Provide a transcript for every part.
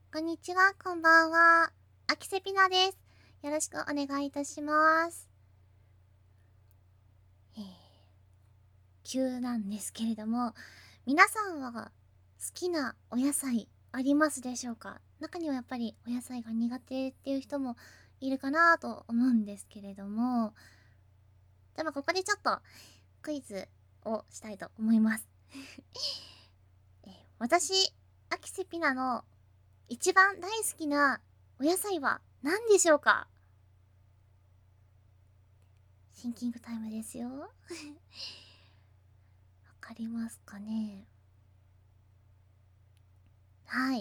こんにちは、こんばんは。アキセピナです。よろしくお願いいたします。急なんですけれども、皆さんは好きなお野菜ありますでしょうか？中にはやっぱりお野菜が苦手っていう人もいるかなと思うんですけれども、でもここでちょっとクイズをしたいと思います。私、アキセピナの一番大好きなお野菜は何でしょうか？シンキングタイムですよ。わかりますかね？はい。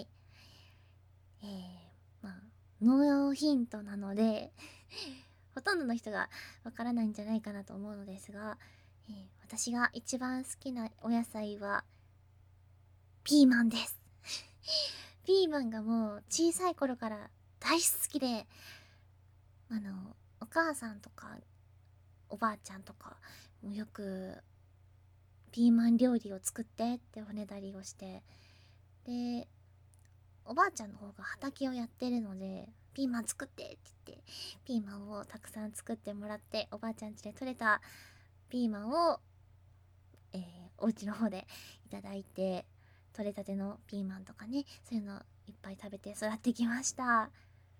まあ、ノーヒントなのでほとんどの人がわからないんじゃないかなと思うのですが、私が一番好きなお野菜はピーマンです。ピーマンがもう小さい頃から大好きで、お母さんとかおばあちゃんとかもよくピーマン料理を作ってっておねだりをして、でおばあちゃんの方が畑をやってるので、ピーマン作ってって言って、ピーマンをたくさん作ってもらって、おばあちゃん家で採れたピーマンを、お家の方でいただいて、採れたてのピーマンとかね、そういうのいっぱい食べて育ってきました。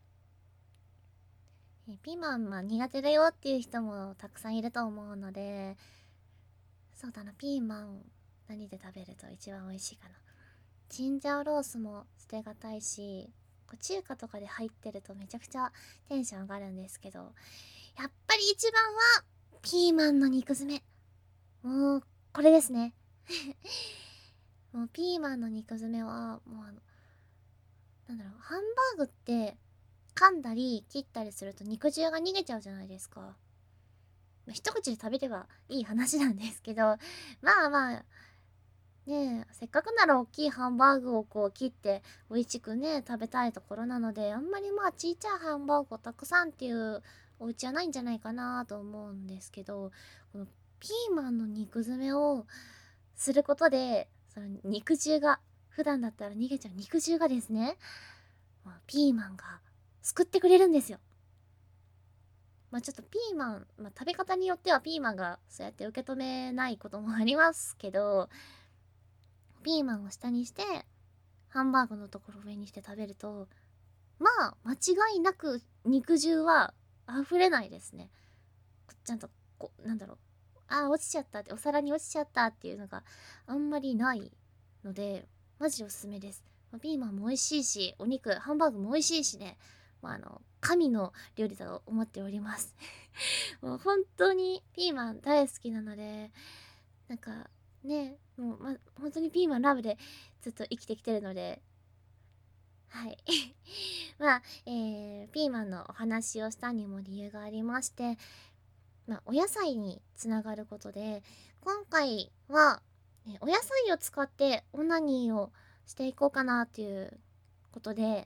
ピーマン、苦手だよっていう人もたくさんいると思うので、そうだな、ピーマン何で食べると一番美味しいかな。チンジャオロースも捨てがたいし、中華とかで入ってるとめちゃくちゃテンション上がるんですけど、やっぱり一番はピーマンの肉詰め。もうこれですね。もうピーマンの肉詰めはもうハンバーグって噛んだり切ったりすると肉汁が逃げちゃうじゃないですか。一口で食べればいい話なんですけど、まあまあねえ、せっかくなら大きいハンバーグをこう切って美味しくね、食べたいところなので、あんまりちいちゃいハンバーグをたくさんっていうお家はないんじゃないかなと思うんですけど、このピーマンの肉詰めをすることで、その肉汁が、普段だったら逃げちゃう肉汁がですね、ピーマンが救ってくれるんですよ。ちょっとピーマン、食べ方によってはピーマンがそうやって受け止めないこともありますけど、ピーマンを下にしてハンバーグのところを上にして食べると、間違いなく肉汁は溢れないですね。ちゃんと落ちちゃったって、お皿に落ちちゃったっていうのがあんまりないので、マジおすすめです。ピーマンも美味しいし、お肉ハンバーグも美味しいしね、神の料理だと思っております。もう本当にピーマン大好きなので、なんかもう本当にピーマンラブでずっと生きてきてるので、はい。ピーマンのお話をしたにも理由がありまして、お野菜につながることで、今回は、お野菜を使ってオナニーをしていこうかなっていうことで、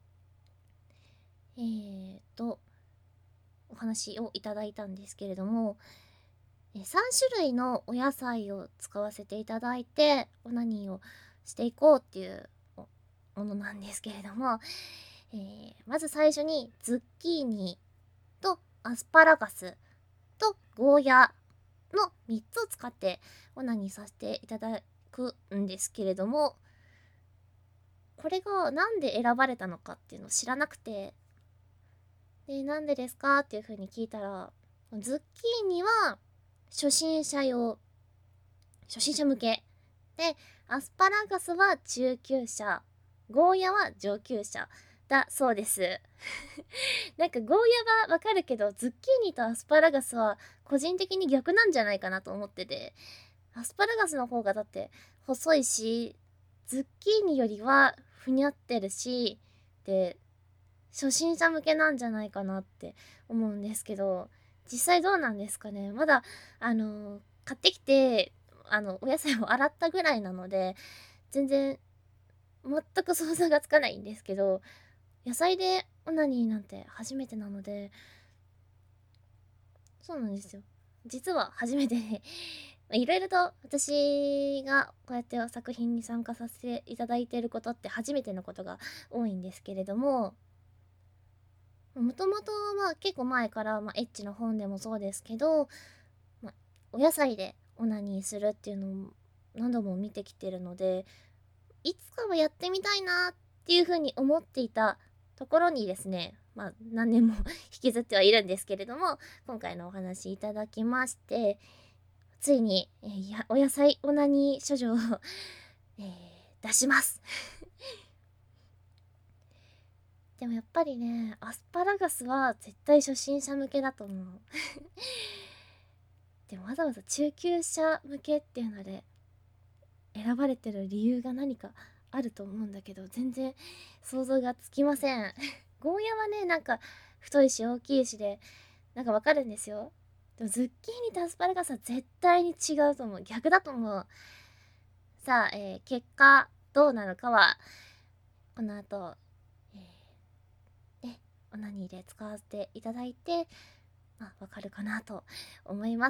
お話をいただいたんですけれども、3種類のお野菜を使わせていただいて、オナニーをしていこうっていうものなんですけれども、まず最初にズッキーニとアスパラガスとゴーヤの3つを使ってオナニーさせていただくんですけれども、これがなんで選ばれたのかっていうのを知らなくて、で、なんでですかっていう風に聞いたら、ズッキーニは初心者用、初心者向け。で、アスパラガスは中級者、ゴーヤは上級者だそうです。なんかゴーヤはわかるけど、ズッキーニとアスパラガスは個人的に逆なんじゃないかなと思ってて、アスパラガスの方がだって細いし、ズッキーニよりはふにゃってるし、で、初心者向けなんじゃないかなって思うんですけど、実際どうなんですかね。まだ、買ってきて、お野菜を洗ったぐらいなので、全然、全く想像がつかないんですけど、野菜でオナニーなんて初めてなので、そうなんですよ。実は初めてでいろいろと私がこうやって作品に参加させていただいていることって初めてのことが多いんですけれども、もともとは結構前から、エッチの本でもそうですけど、お野菜でオナニーするっていうのを何度も見てきてるので、いつかはやってみたいなっていうふうに思っていたところにですね、何年も引きずってはいるんですけれども、今回のお話いただきまして、ついに、お野菜オナニー処女を出しますでもやっぱりね、アスパラガスは絶対初心者向けだと思うでもわざわざ中級者向けっていうので選ばれてる理由が何かあると思うんだけど、全然想像がつきませんゴーヤはね、なんか太いし大きいしでなんかわかるんですよ。でもズッキーニとアスパラガスは絶対に違うと思う。逆だと思う。さあ、結果どうなのかはこの後、オナニーで使わせていただいてわかるかなと思います。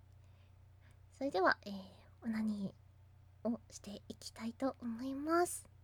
それでは、オナニーをしていきたいと思います。